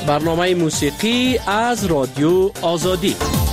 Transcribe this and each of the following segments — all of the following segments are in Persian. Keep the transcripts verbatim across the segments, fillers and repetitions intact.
برنامه موسیقی از رادیو آزادی.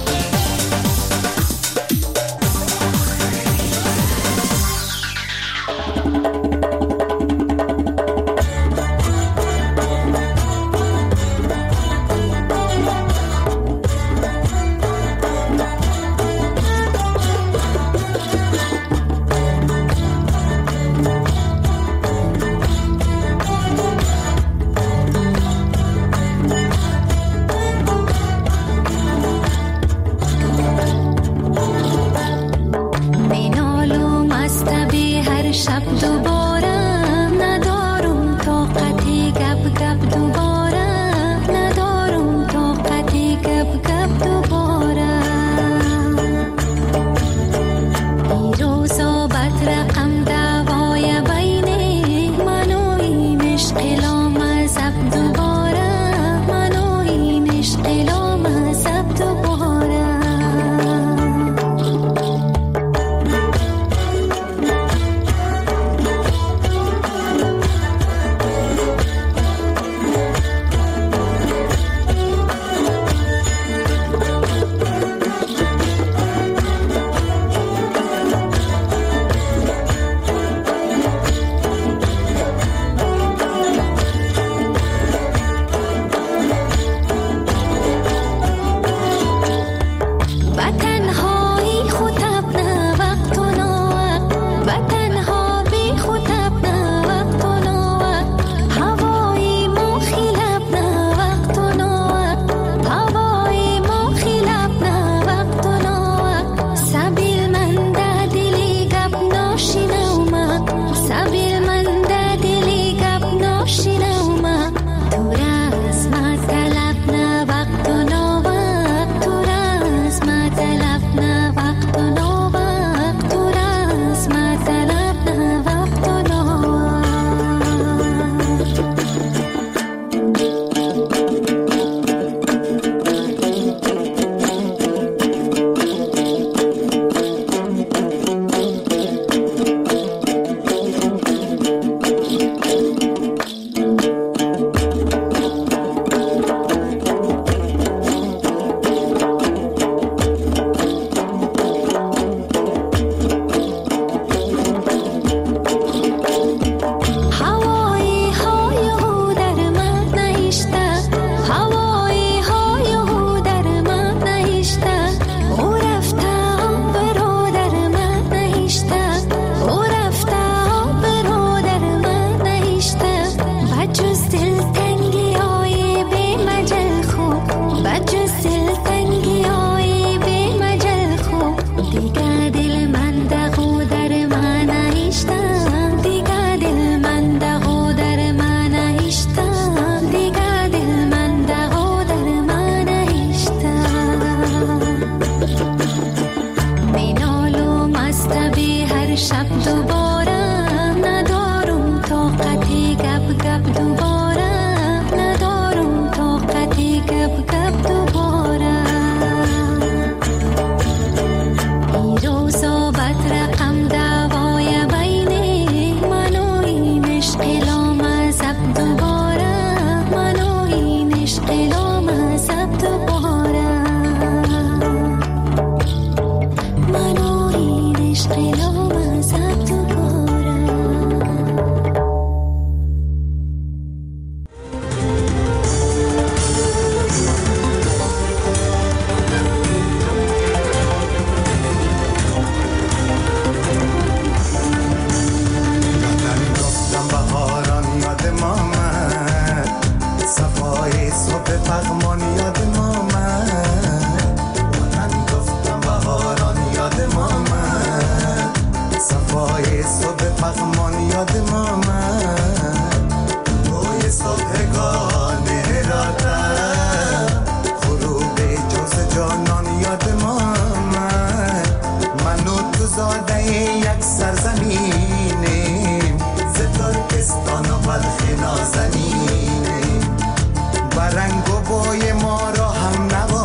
رنگ و بوی ما را هم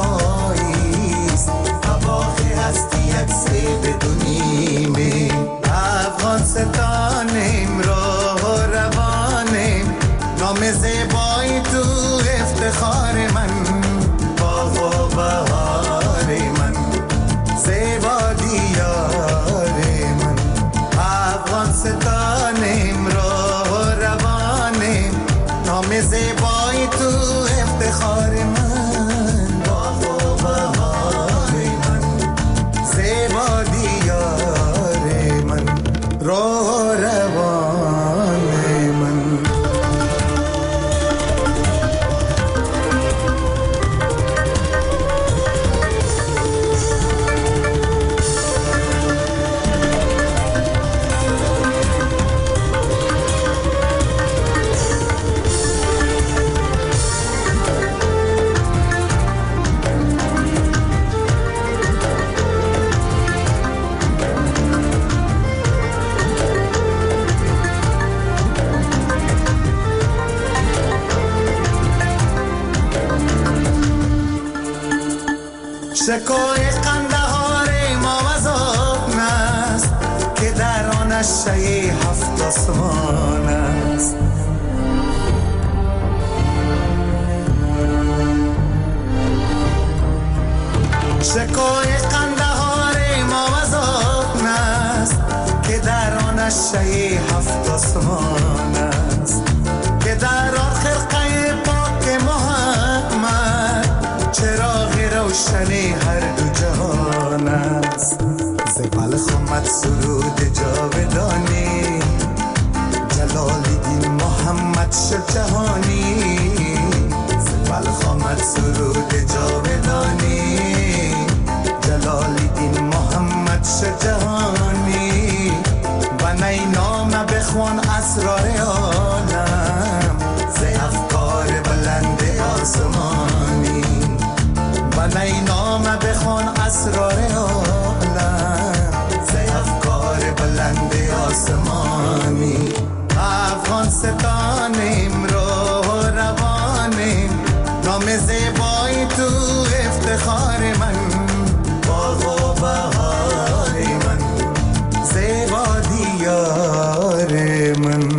نواییست، هواخی هستی یک سه بدونیم افغان ستانیم را شکوه قندهار ما وزان است که در آن شی هفت آسمان است. شکوه قندهار ما وزان است که در آن شی هفت آسمان است، که در آن خرقه پاک محمد چراغ روشنی هر دو جهان است. ز بلخ آمد سرود جاودانی، جلال الدین محمد شد جهانی. ز بلخ آمد سرود جاودانی، جلال الدین محمد شد جهانی. و نی نام بخوان اسرار عالم ز افکار بلند آسمانی. و نی نام بخوان اسرار عالم ز افکار بلند آسمانی. افغانستانیم رو روانیم، نام زیبای تو افتخار من. باغ و بهار من، زیبا دیار من.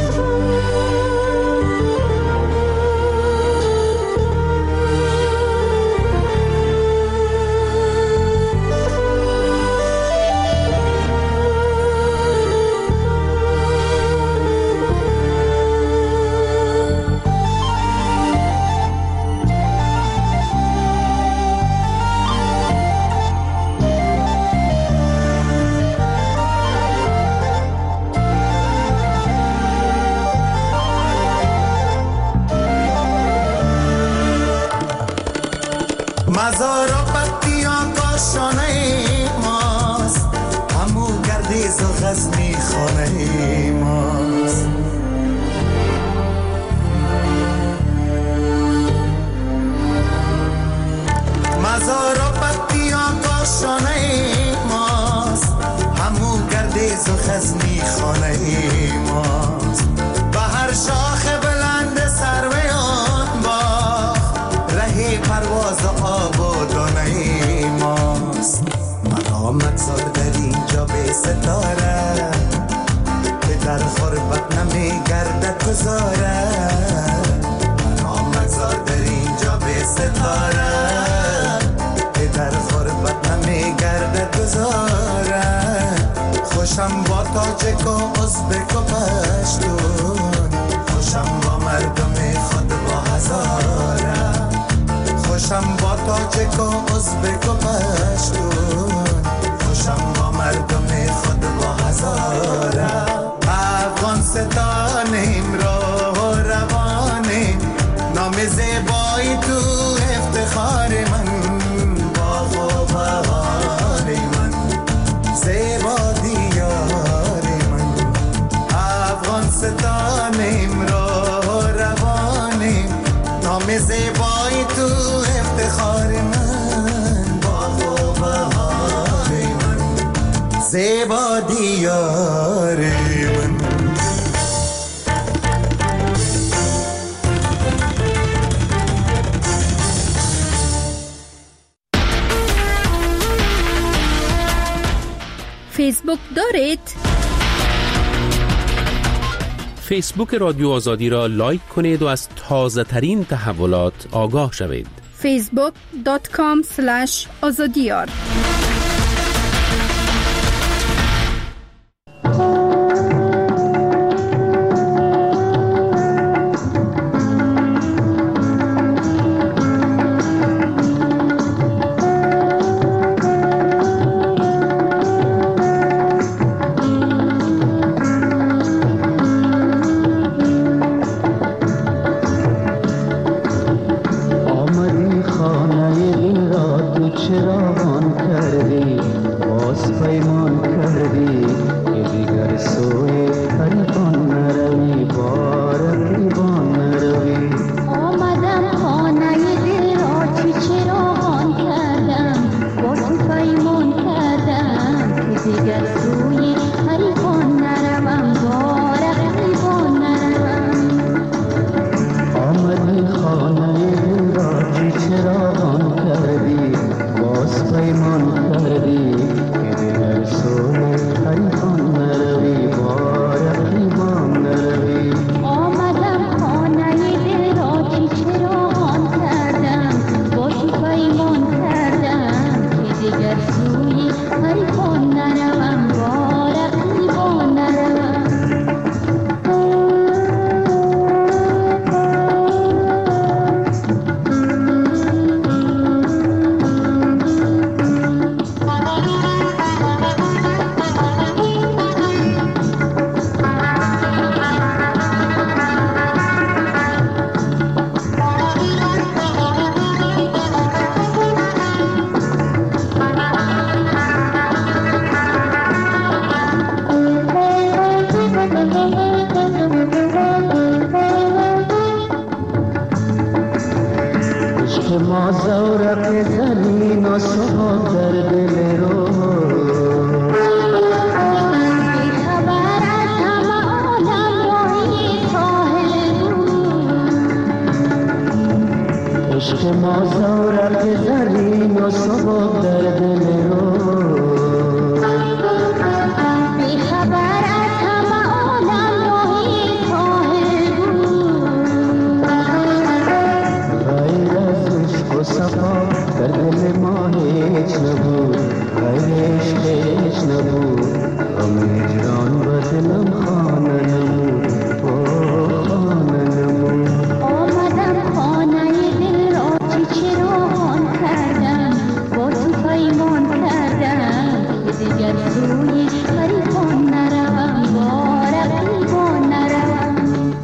مزار و بطیان کاشانه ماست، همو گردیز و غزنی خانه ماست. مزار و بطیان کاشانه ماست، همو گردیز و غزنی خانه ماست. و هر شاخ بلند سروی آن باغ رهی پرواز و آب و دانه ماست. من آمد زار در اینجا به ستاره، که در خربت نمی گردد گذاره. من آمد زار در اینجا به ستاره، که در خربت نمی گردد گذاره. خوشم با تاجک و ازبک و پشتون، خوشم با مردم خود با هزاره. خوشم با تاجک و ازبک و پشتون، خوشم با مردم خود با هزاره. افغانستانیم رو روانیم، نام زیبایی تو افتخار من. باغ و بهار من، زیبا دیار من. افغانستانیم رو روانیم، نام زیبایی تو افتخار من. باغ و بهار من، زیبا دیار من. فیسبوک دارید؟ فیسبوک رادیو آزادی را لایک کنید و از تازه ترین تحولات آگاه شوید. فیسبوک دات کام اسلش آزادیار. خانه را چی چراغان کردی سوی حریفان نروم با رقیبان نروم. ما زورق زمین و صبح در دل رو بی خبر از همه عالم راهی ساحل بود. عشق ما زورق زمین و صبح در دل رو بی خبر از همه عالم راهی ساحل بود. غیر از عشق و صفا در دل ما هیچ نبود، غیر عشق هیچ نبود. غم هجران و دلم خانه نمود، خانه نمود. آمدم خانه دل را چی چراغان کردم، با تو پیمان کردم که دیگر سوی حریفان نروم با رقیبان نروم.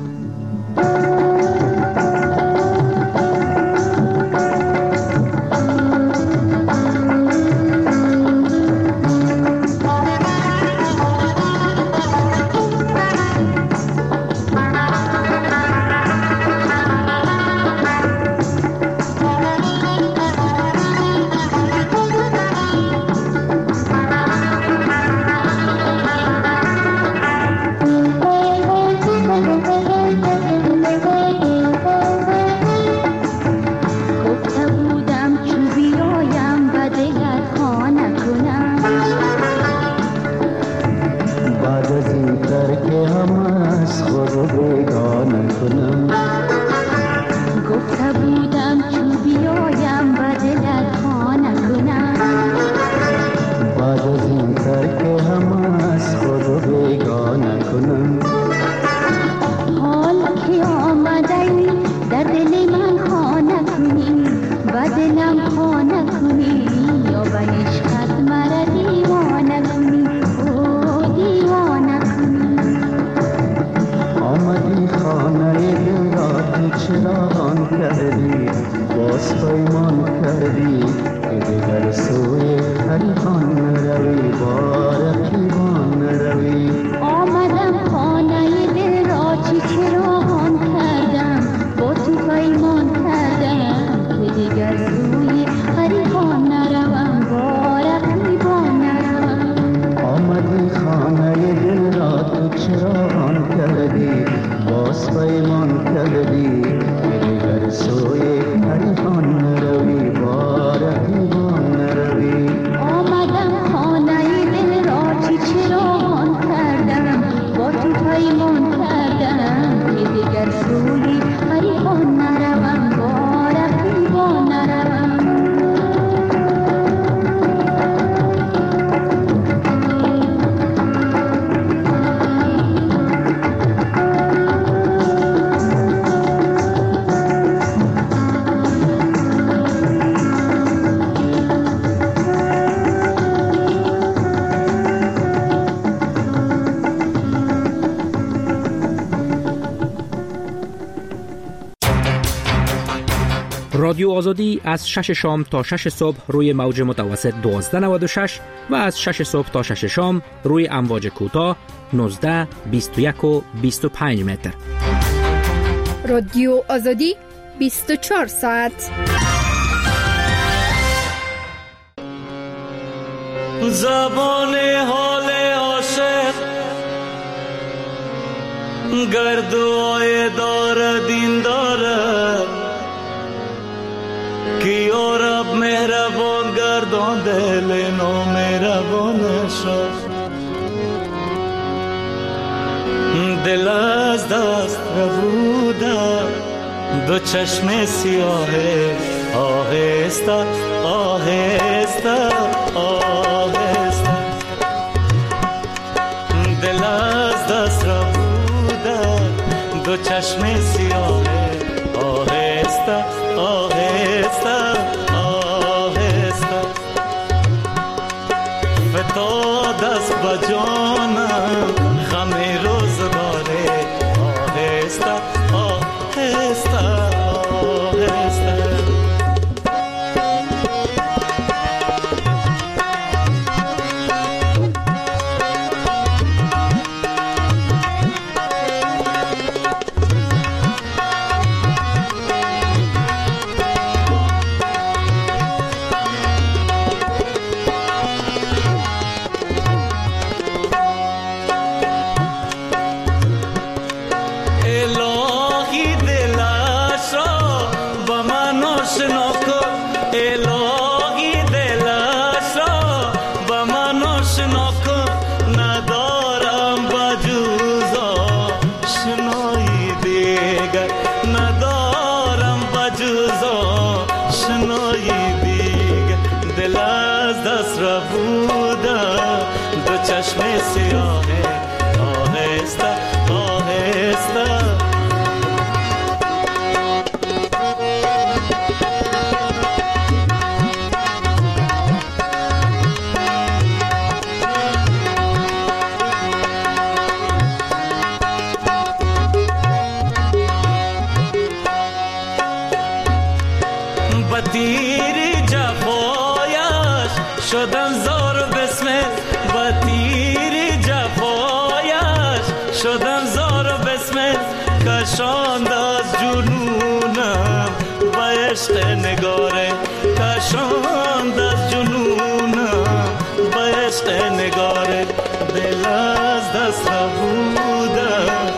رادیو آزادی از شش شام تا شش صبح روی موج متوسط دوازده نود و شش و از شش صبح تا شش شام روی امواج کوتاه نوزده، بیست و یک و بیست و پنج متر. رادیو آزادی بیست و چهار ساعت. زبان حال عاشق گردوای دار دین داره که یا رب مهربان گردان دل نامهربانشو. دل از دست ربوده دو چشم سیاهش آهسته آهسته آهسته دل از دست را بوده دو چشم سیاهه آهسته آهسته آهسته فتاد است با جانم غم روزگاره آهسته آهسته آهسته چشم سیاهه آهسته آهسته بطیر جفایش شدن زار بسمه بطیر جفایش شدم زار بسمت کشاند از جنونم با عشق نگاره کشاند از جنونم با عشق نگاره دل از دست بودم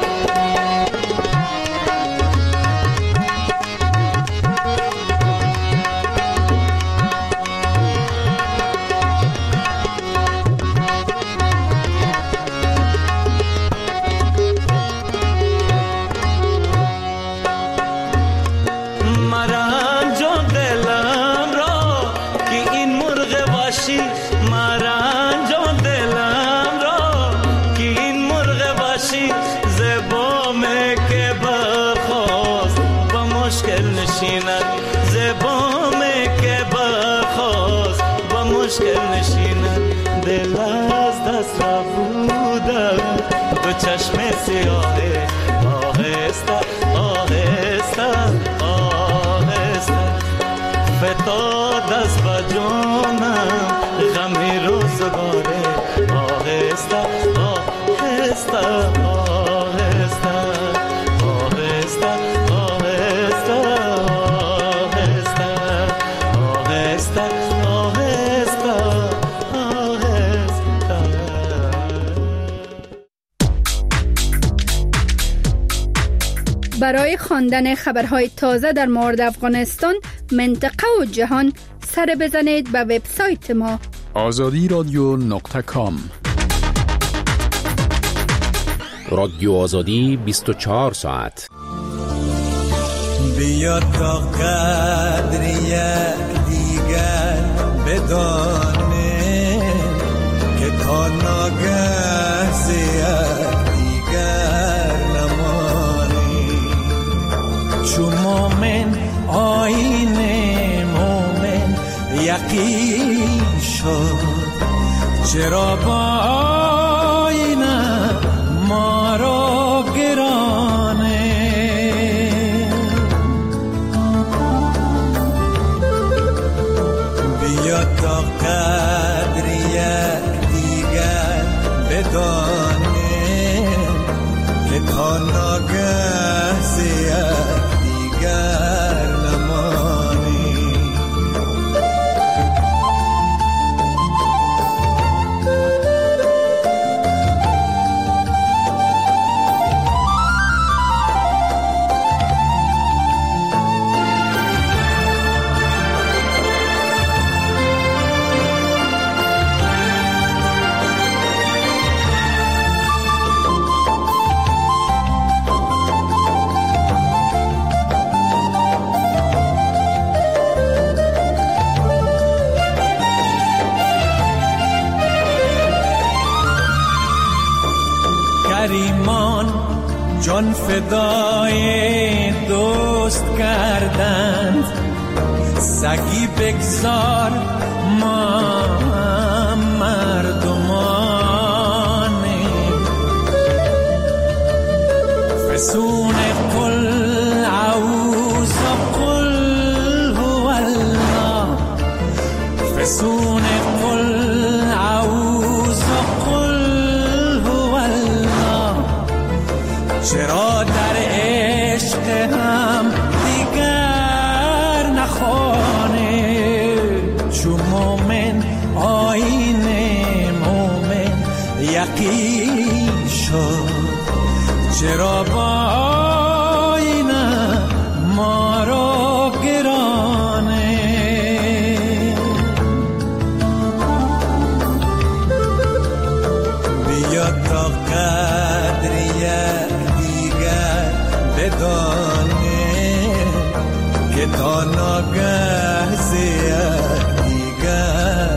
چشم سیاهه آهسته آهسته آهسته فتاد از بجانم غمی روزگاره آهسته آهسته آهسته آهسته آهسته آهسته آهسته برای خواندن خبرهای تازه در مورد افغانستان، منطقه و جهان سر بزنید به وبسایت ما آزادی رادیو نقطه کام. رادیو آزادی بیست و چهار ساعت. بیا تا قدر یک دیگر بدانه که تا ناگه زیاد دیگر نمانی چو مومن آیین مومن یقین شد چرا با آینه ما را گرانه بیا تا قدر یک دیگر بدانه که تا ناگه زیاد دیگر نمانی مردمان جان فدای دوست کردند، سگی بگذار ما مردمانیم. فسون قل اعوذ قل هو الله، فسون قل اعوذ قل هو الله. چرا در عشق هم دیگر نخوانه، چو مومن آیین مومن یقین شد. چرا با آینه ما رو گرانه، بیا تا قدر یک دیگر بدانه، که تا ناگه زیاد دیگر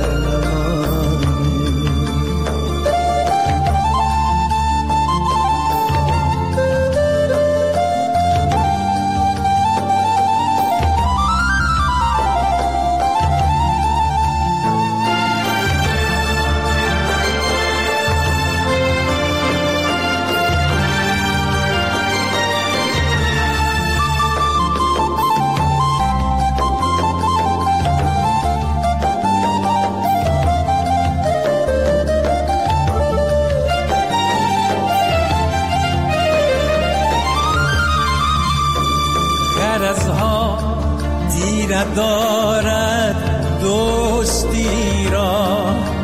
دارد دوستی را،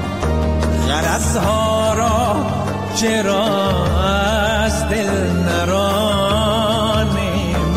غرضها را چرا از دل نرانیم.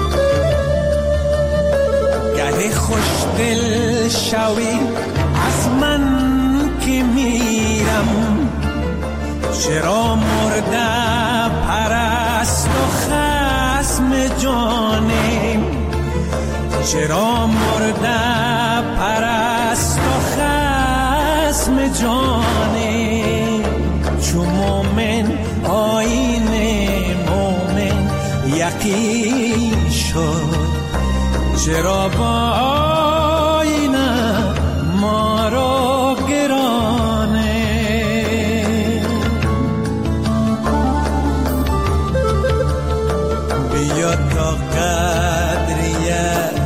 گه خوش دل شوی از من که میرم، چرا مرده پرست و خصم جانیم. چرا مرده پرست و خصم جانیم. چو مومن آیین مومن یقین شد. چرا با آینه ما رو گرانه، بیا تا قدر یک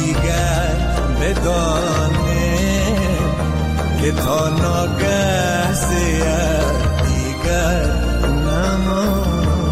بدانه، که تا ناگه زیاد دیگر نمان.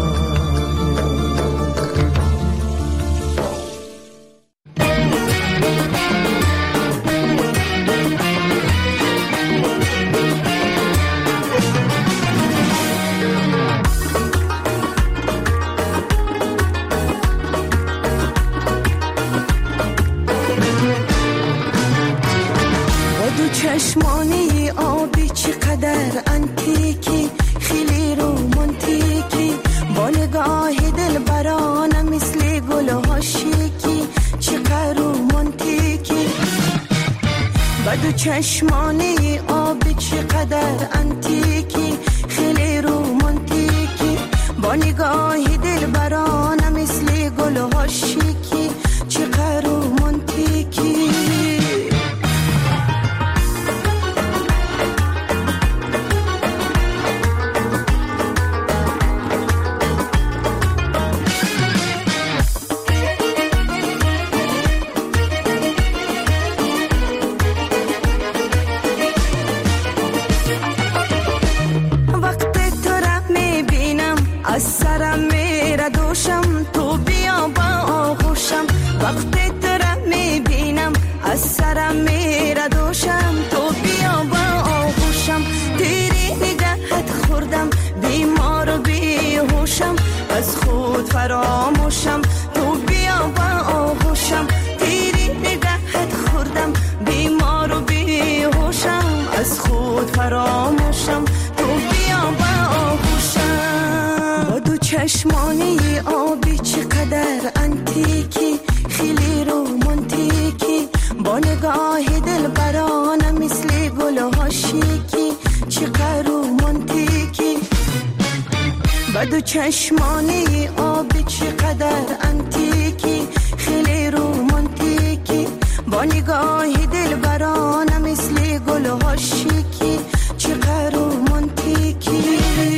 چشمانی آبی چقدر انتیکی، خیلی رومانتیکی، با نگاه دل برانه مثل گل ها شیکی. چقدر رومانتیکی، بدو چشمانی آبی چقدر انتیکی، خیلی رومانتیکی، با نگاه دل برانه مثل گل ها شیکی. چقدر رومانتیکی. از سرم میره دوشم، تو بیا با آغوشم. وقتی تو را میبینم از سرم میره دوشم، تو بیا با آغوشم. تیری نگهت خوردم بیمار و بیهوشم، از خود فراموشم. تو بیا با آغوشم. تیری نگهت خوردم بیمار و بیهوشم، از خود فراموشم. تو بیا با آغوشم. با دو چشمانی آبی چقدر انتیکی، خیلی رومانتیکی، با نگاه دل برانه مثل گل ها شیکی. چقدر رومانتیکی. با دو دو چشمانی آبی چقدر انتیکی، خیلی رومانتیکی، با نگاهی دل برانه مثل گل ها شیکی، چقدر رومانتیکی.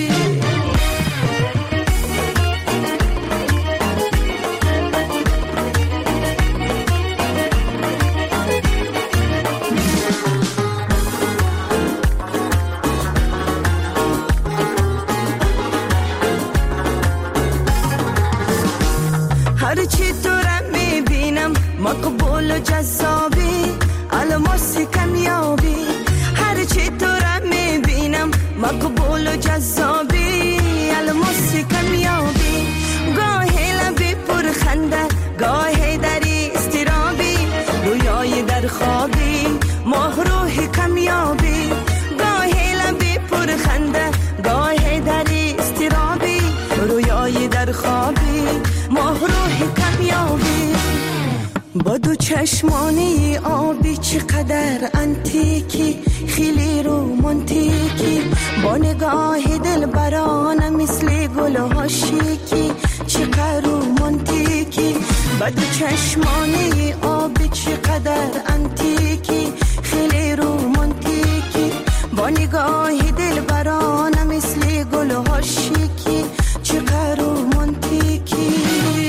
هرچی تو را میبینم مقبول و جذابی، الماس کمیابی. هرچی تو را میبینم مقبول و جذابی، الماس کمیابی. گاهی لبی پر خنده، گاهی دری استرابی، رویای در خوابی، ماه روح کمیابی. گاهی لبی پر خنده، گاهی دری استرابی، رویای در خوابی، ماه روح کمیابی. با دو چشمانی آبی چقدر انتیکی، خیلی رومانتیکی، با نگاه دل برانه مثل گل ها شیکی، چقدر رومانتیکی. با دو چشمانی آبی چقدر انتیکی، خیلی رومانتیکی، با نگاه دل برانه مثل گل ها شیکی، چقدر رومانتیکی.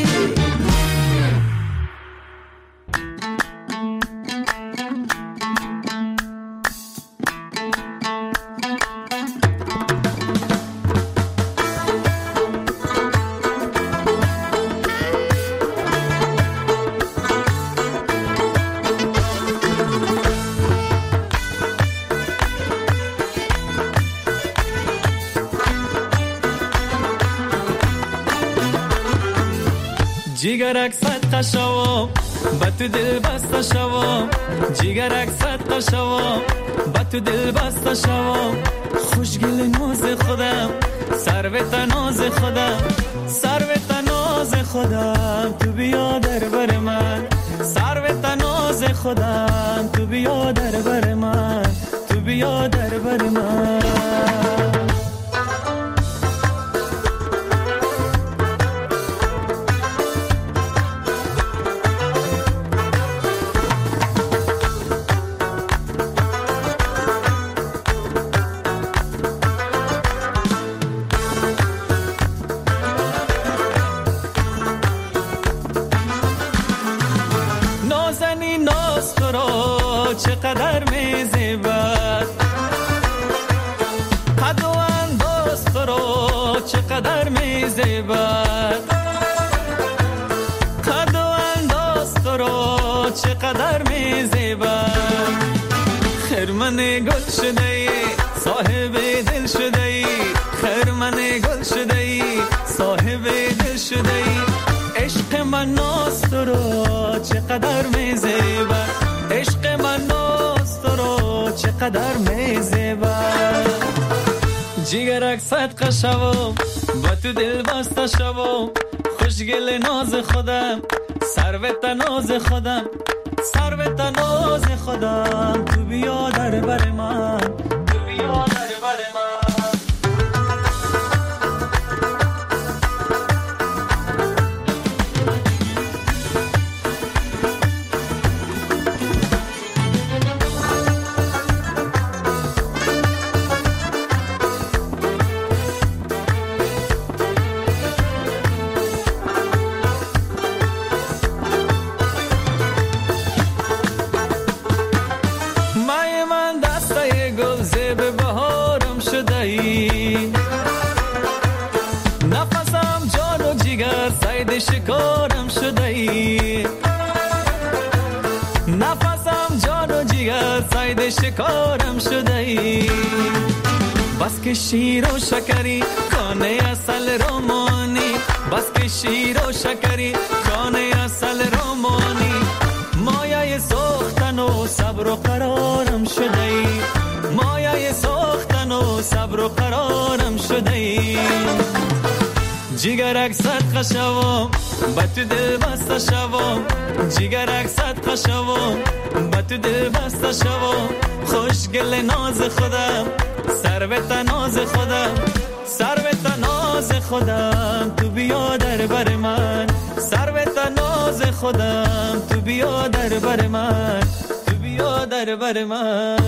جیگرک صدقه شوام با تو دل بسته شوام، جیگرک صدقه شوام با تو دل بسته شوام. خوشگل ناز خودم، سروت ناز خودم، سروت ناز خودم، تو بیا در بر من. سروت ناز خودم، تو بیا در بر من، تو بیا در بر من. چقدر میزیبد قد و انداز تو رو، چقدر میزیبد قد و انداز تو رو، چقدر میزیبد. خرمن گل شده ای، صاحب دل شده ای، خرمن گل شده ای، صاحب دل شده ای. عشق من ناز تو رو، چقدر میزیبد. عشق من ناز تو رو، چقدر میزیبد. جیگرک صدقه شوام با تو دل بسته شوام. خوشگل ناز خودم، سروت ناز خودم، سروت ناز خودم، تو بیا در بر من، تو بیا در بر من. نفسم جان و جگر صید شکارم شده ای، نفسم جان و جگر صید شکارم شده ای. بس که شیر و شکری کانه اصل رومانی، بس که شیر و شکری کانه اصل رومانی. مایه سوختن و صبر و قرارم شده ای، مایه سوختن و صبر و قرارم شده ای. جیگرک صدقه شوام با تو دل بسته شوام، جیگرک صدقه شوام با تو دل بسته شوام. خوشگل ناز خودم، سروت ناز خودم، سروت ناز خودم تو بیا در بر من، سرو تناز خودم تو بیا در بر من، تو بیا در بر من.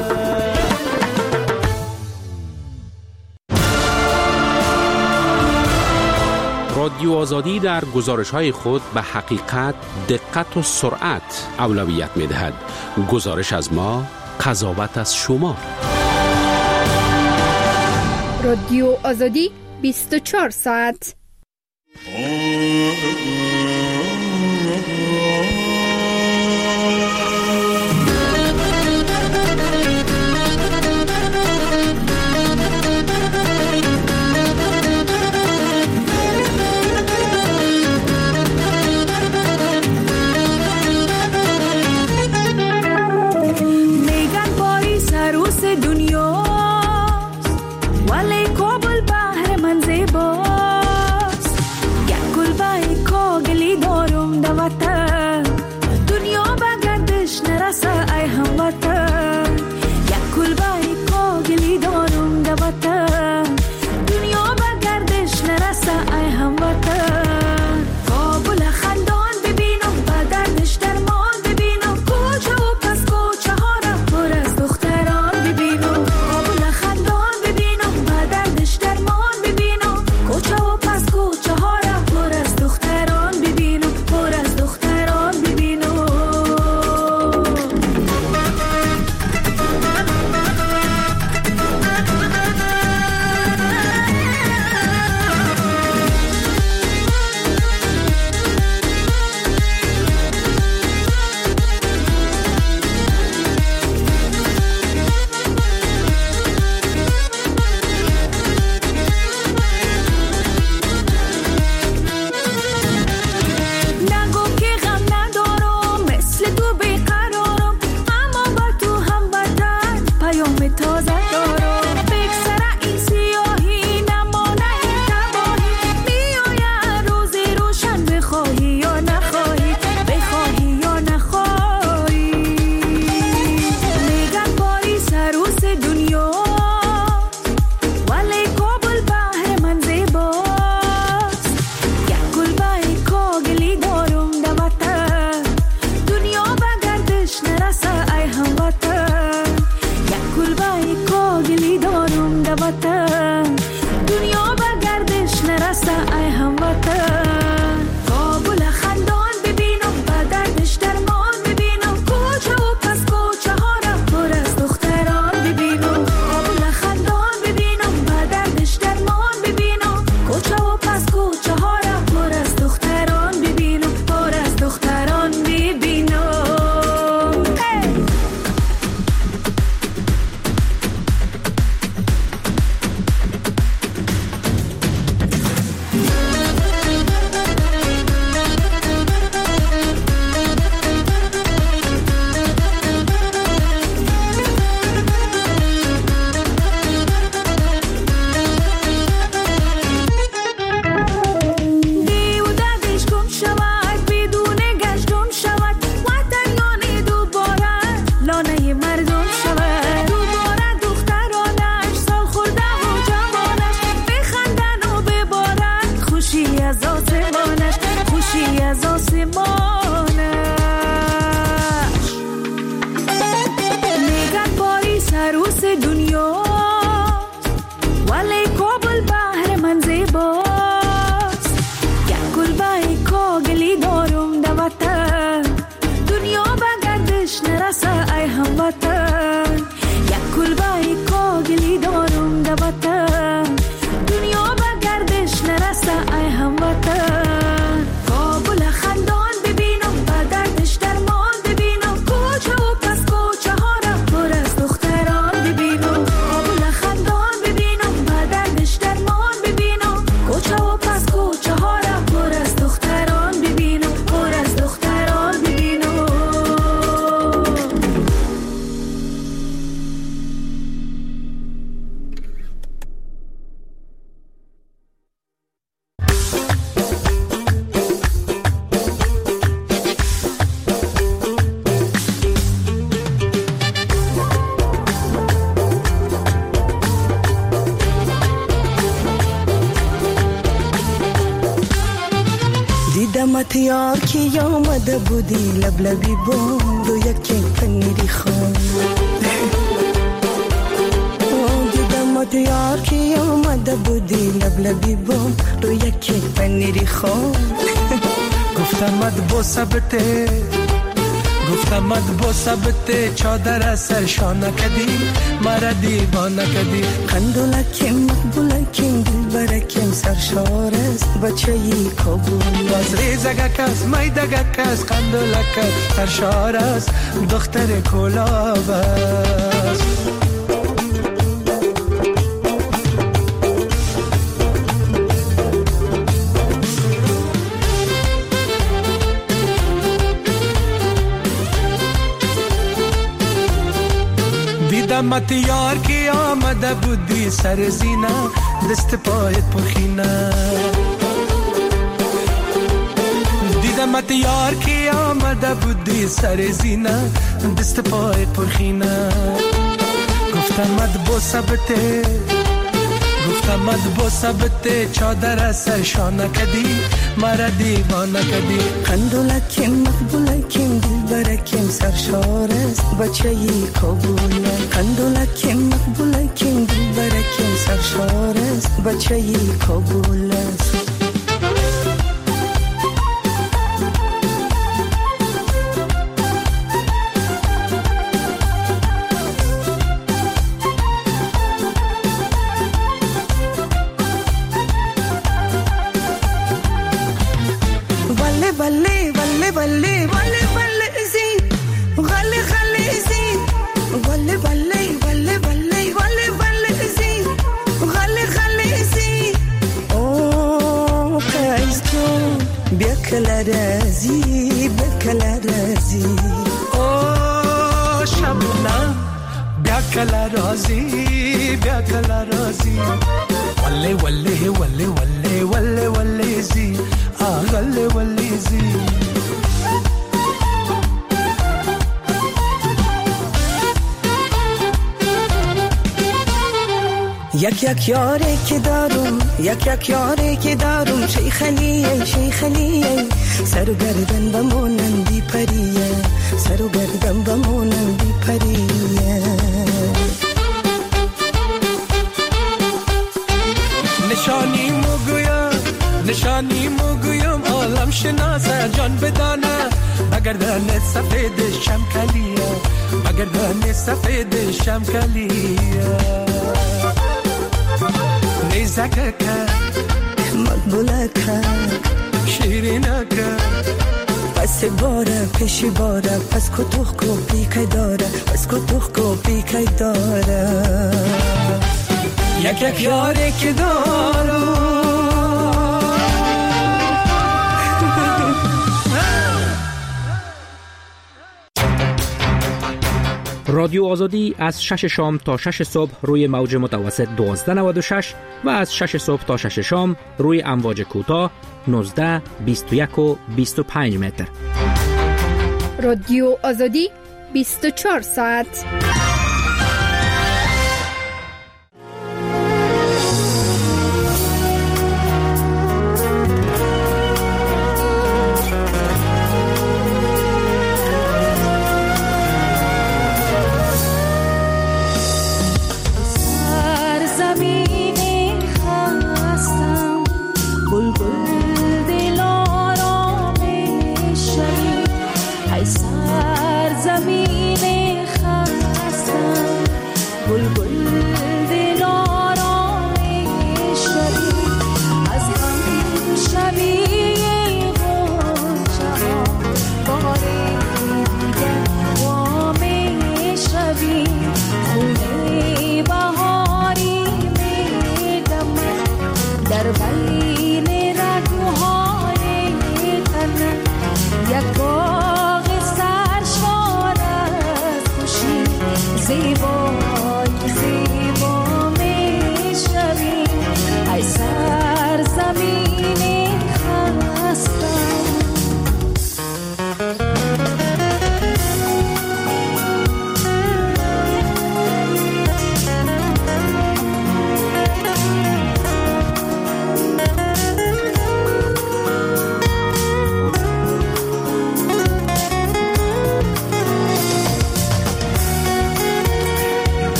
رادیو آزادی در گزارش‌های خود به حقیقت، دقت و سرعت اولویت می‌دهد. گزارش از ما، قضاوت از شما. رادیو آزادی بیست و چهار ساعت. ولی کابل بحر من زیباست، یک گل بای دیدمت یار که آمده بودی لب لبی بام رو یکی پنیری خان دیدمت یار که آمده بودی لب لبی بام رو یکی پنیری خان گفتمت با ثبته گفتمت با ثبته چادر سرشانه کدی مرا دیوانه کدی قندولکیم مقبولکیم دلبرکیم سرشار است بچه ای کابل باز ریزگه کس میدگه کس قندولک سرشار است دختر کلاب است دیدمت یار که آمده بودی سر زینه دست پایت پرخینه دیدمت یار که آمده بودی سر زینه دست پایت پرخینه گفتمت با ثبته گفتمت با ثبته چادر سرشانه کدی مرا دیوانه کدی قندولکیم مقبولکیم دلبرکیم سرشار است بچه ای کابل قندولکیم مقبولکیم دلبرکیم سرشار است بچه ای کابل است بله بله بله بله بله زی غله غله زی بله بله بله بله بله بله زی غله غله زی او قیس تو بیا کلا رازی بیا کلا رازی او شبنم بیا کلا رازی بیا کلا رازی وله وله وله وله وله وله زی آغله وله زی یک یک یاری که دارم یک یک یاری که دارم شیخلیه شیخلیه سر و گردن بمونم بی پریه سر و گردن بمونم بی پریه نشانی مگویم نشانی مگویم عالم شناسه جان بدانه بگردن سفید شمکلیه بگردن سفید شمکلیه نیزکه که مقبوله که شیرینه که پس باره پیشی باره پس کتوخ کو پیکای داره پس کتوخ کو پیکای داره یک یک یاری که دارم رادیو آزادی از شش شام تا شش صبح روی موج متوسط دوازده نود و شش و از شش صبح تا شش شام روی امواج کوتاه نوزده بیست و یک و بیست و پنج متر. رادیو آزادی بیست و چهار ساعت. زمین خستم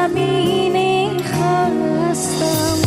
زمین خستم.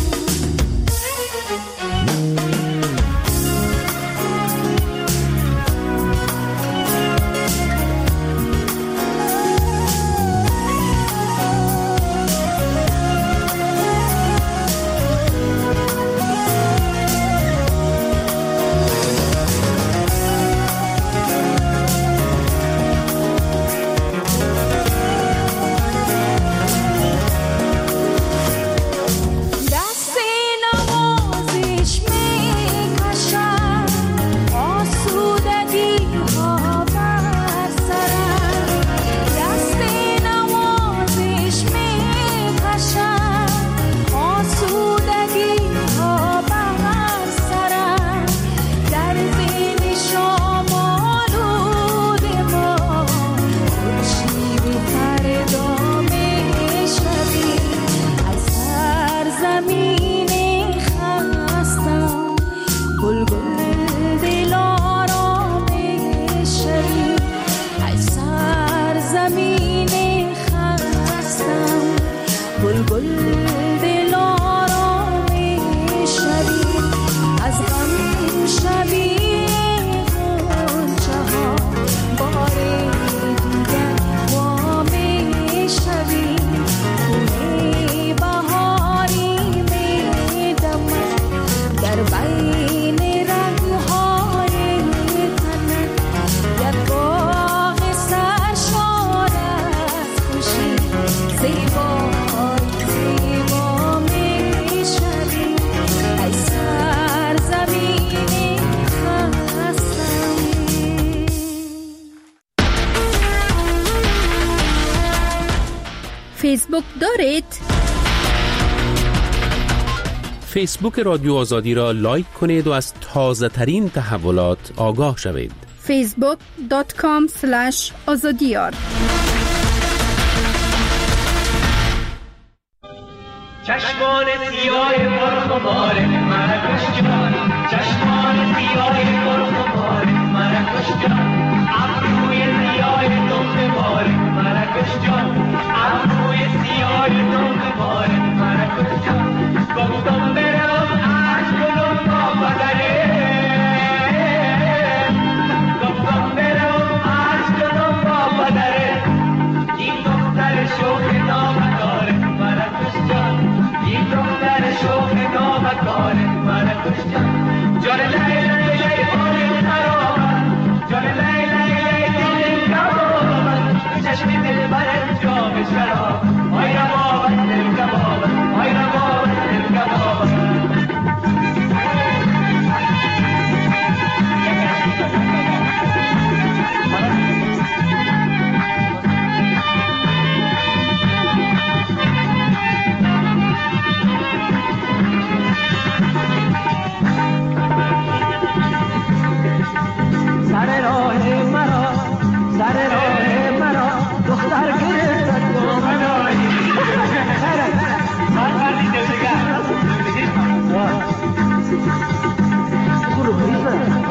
فیسبوک دارید؟ فیسبوک رادیو آزادی را لایک کنید و از تازه ترین تحولات آگاه شوید. فیسبوک دات کام اسلش آزادیار. چشمان سیاه پرخمار مراکش جان، چشمان سیاه پرخمار مراکش جان، ابروی سیاه دمبار مراکش جان، ابروی سیاه دمبار مراکش جان، گفتم برم عشق کنم با بدره، گفتم برم عشق کنم با بدره، این دختر شوخ نامدار مراکش جان، این دختر شوخ نامدار مراکش جان، جان لیلا لیلا آل خرابت، جان لیلا لیلا دل کبابت، چشم دل برد جام شراب، آی ربابت دل کبابت، آی ربابت دل کبابت. سر راه مرا سر راه مرا دختر گرفت تو منایی سر سر ولی دلگر برو بریزه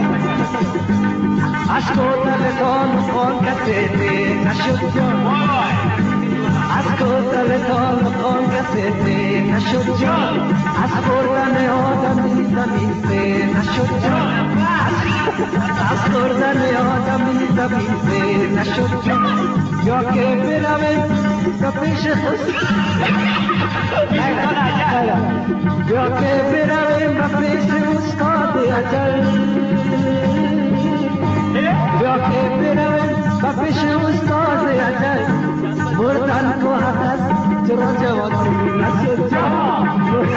عشق و تلتان خان کسیده نشد جان، عشق و تلتان خان کسیده نشد جان، از خوردن آدمی زمین سه نشد جان، از خوردن آدمی زمین سه نشد جان، یا که برویم تا پیش خوش یا که برویم تا پیش استاد اجل، یا که برویم تا پیش استاد اجل، مردن کو حق است چرا جوان نشد جان،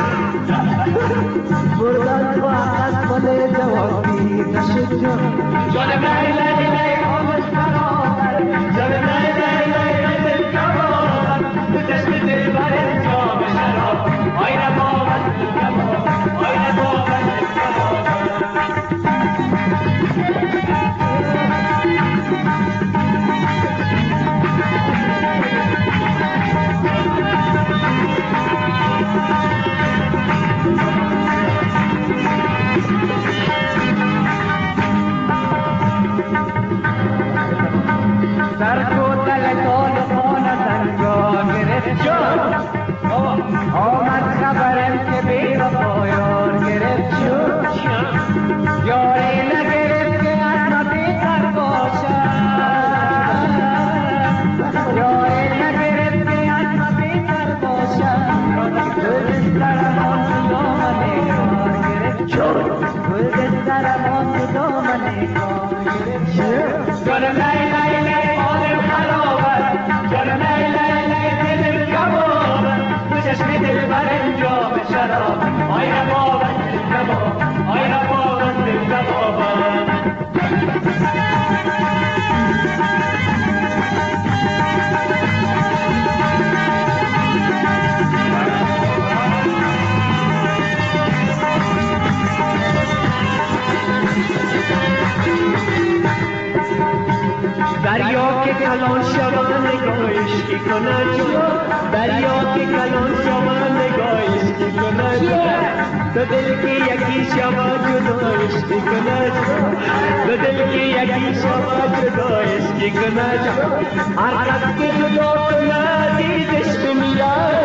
مردن کو حق است ولی جوانی نشد جان، جان لای لای لای آمد برابر، جان لای لای لای دل کبابت، چشم دل برد جام شراب، آی ربابت دل کبابت، آی ربابت دل کبابت. شراب آی رباب رباب آی رباب رباب دریا که کلان شود نگاهش کی کند جدا دریا که کلان شود نگاهش کی کند جدا دو دل کی یکی شود جدایش کی کند جدا دو دل کی یکی شود جدایش کی کند جدا هر کس که جدا کند دیدش میرد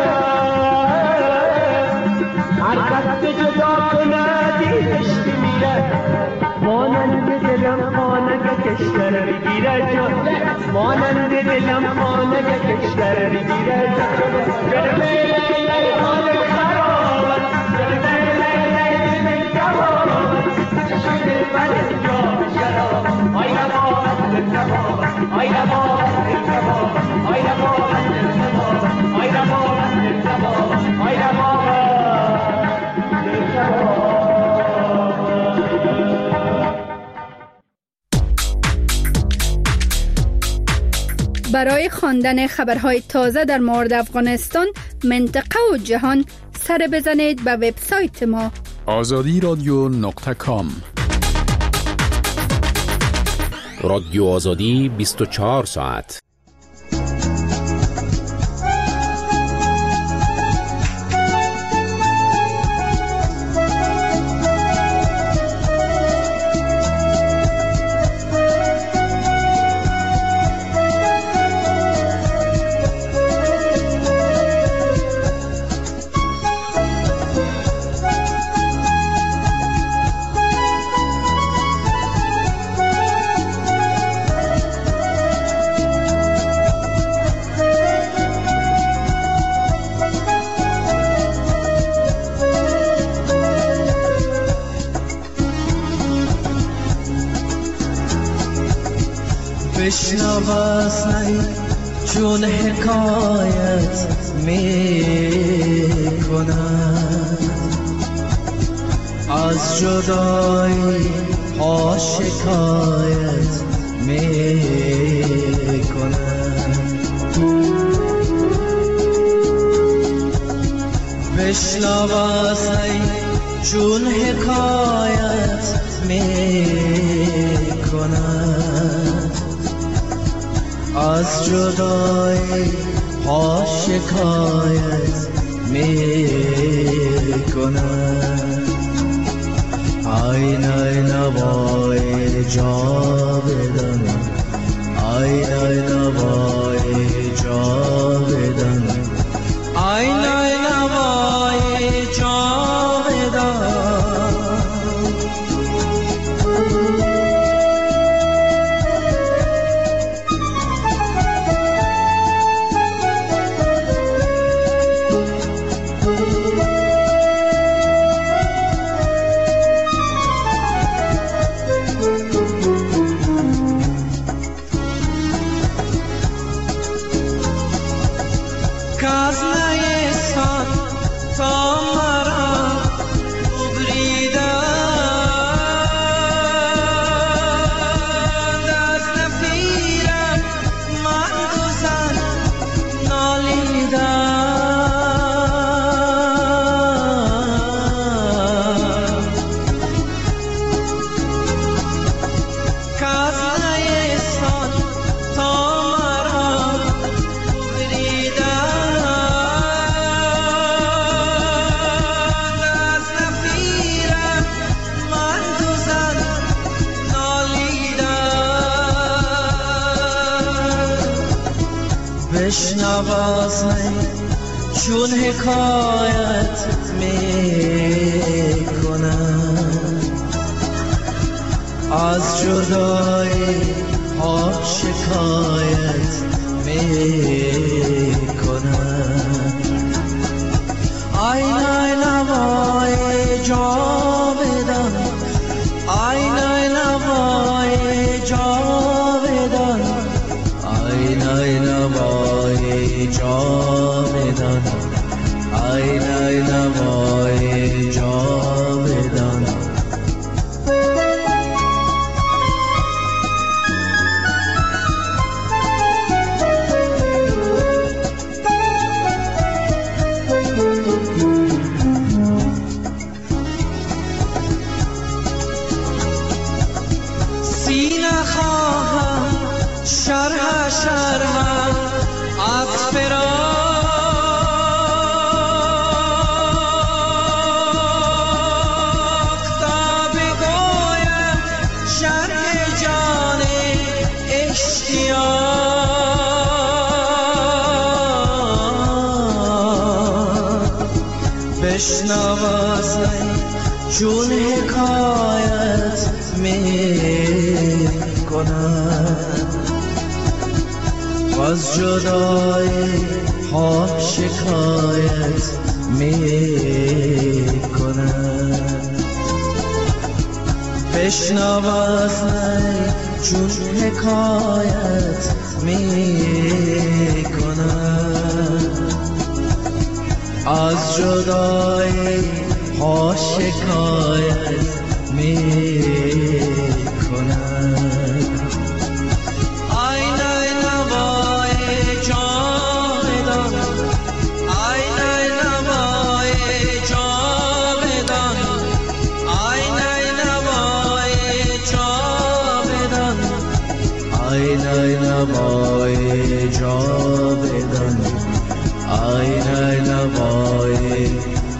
هر کس که جدا کند دیدش میرد مانند دلم خانه کشتر بگیرد مانند دلم خانه کشتر بگیرد جلوه لیلی حال خرابت جلوه لیلی دل کبابت شده بر جام شراب آی ربابت دل کبابت آی ربابت دل کبابت آی ربابت دل کبابت آی ربابت دل کبابت آی ربابت دل کبابت. برای خواندن خبرهای تازه در مورد افغانستان، منطقه و جهان سر بزنید به وبسایت ما آزادی رادیو نقطه کام. رادیو آزادی بیست و چهار ساعت. بشنواسنی چون حکایت می کند از جدایی ها شکایت می کند بشنواسنی چون حکایت می کند از جدایی ها شکایت می کند آین آین نوای جاودان آین آین نوای جاودان آین آین نوای جاودان بشنواسنی چون حکایت می کند از جدایی ها شکایت می کند آین آین نوای جاودان آین آین نوای جاودان آین آین نوای جاودان آین آین نوای بشنوازن چون حکایت می کنن و از جدای ها شکایت می کنن بشنوازن چون حکایت می کنن از جدای ها شکایت می کنن آی نای نوای جاودان آی نای نوای جاودان آی نای نوای جاودان آی نای نوای جاودان آی نای نوای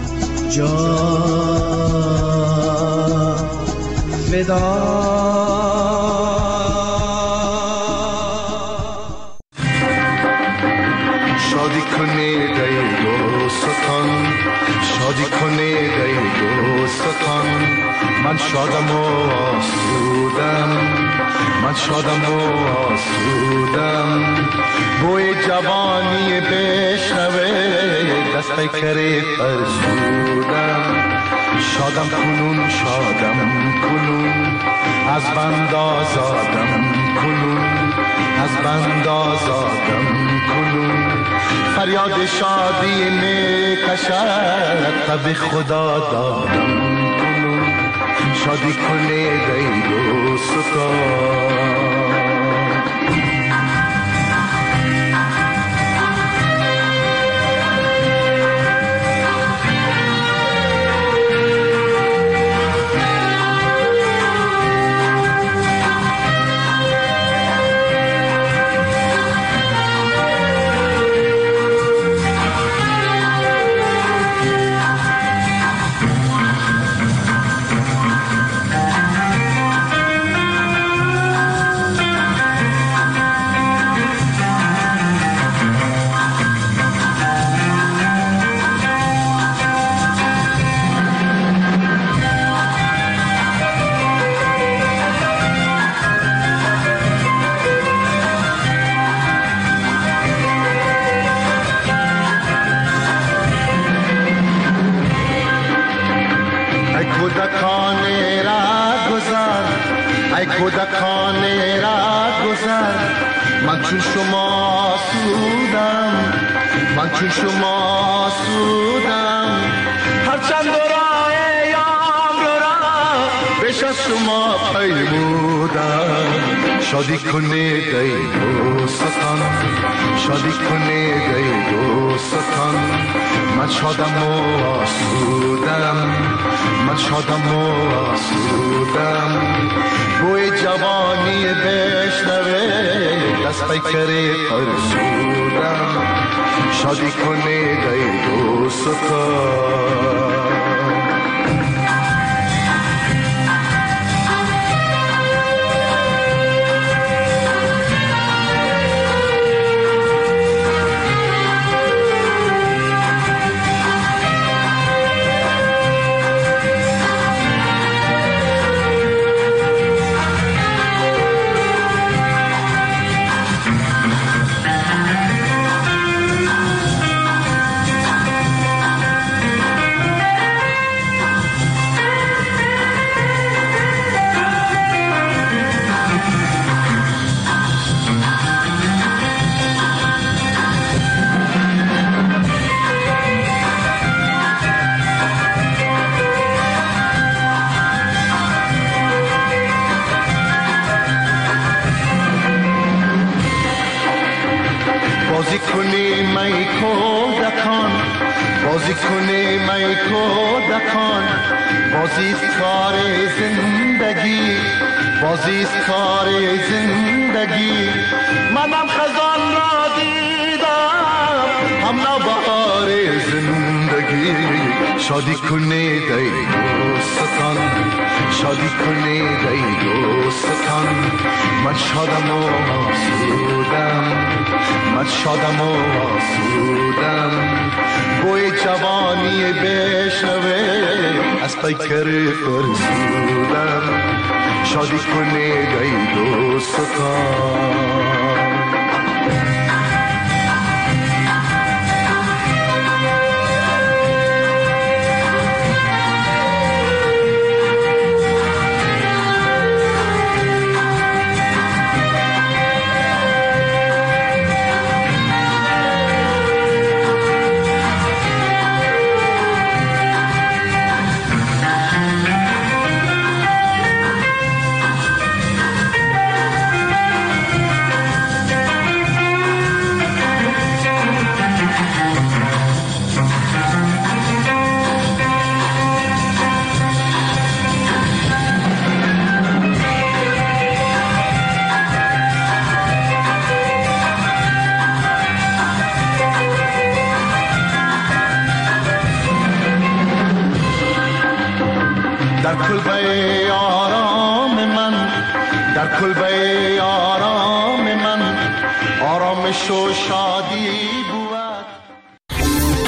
شادی کنه ای دوستان شادی کنه ای دوستان من شادم و آسودم من شادم و آسودم بوی جوانی بشنوه دست پیکره فرسودم شادم کنون شادم کنون از بند آزادم کنون از بند آزادم کنون فریاد شادی می کشد تب خدا دادم کنون شادی کنه ای دوستان کودکانه را گذر من چون شما سودم من چون شما سودم هرچند دورای یام را بیش از شما پیمودم شادی کنه ای دوستان شادی کنه ای دوستان من شادم و آسودم من شادم و آسودم بوی جوانی بشنوه دست پیکره فرسودم شادی کنه ای دوستان بازی کنی می کودکان بازی کنی می کودکان بازی کار زندگی بازی کار زندگی منم خزان را دیدم هم نوبهار زندگی شادی کنی ای دوستان شادی کنی ای دوستان من شادم و آسودم من شادم و آسودم بوی جوانی بشنوه پیکر فرسودم شادی کنه گئی دوستان. در کلبه آرام من، در کلبه آرام من، آرامش و شادی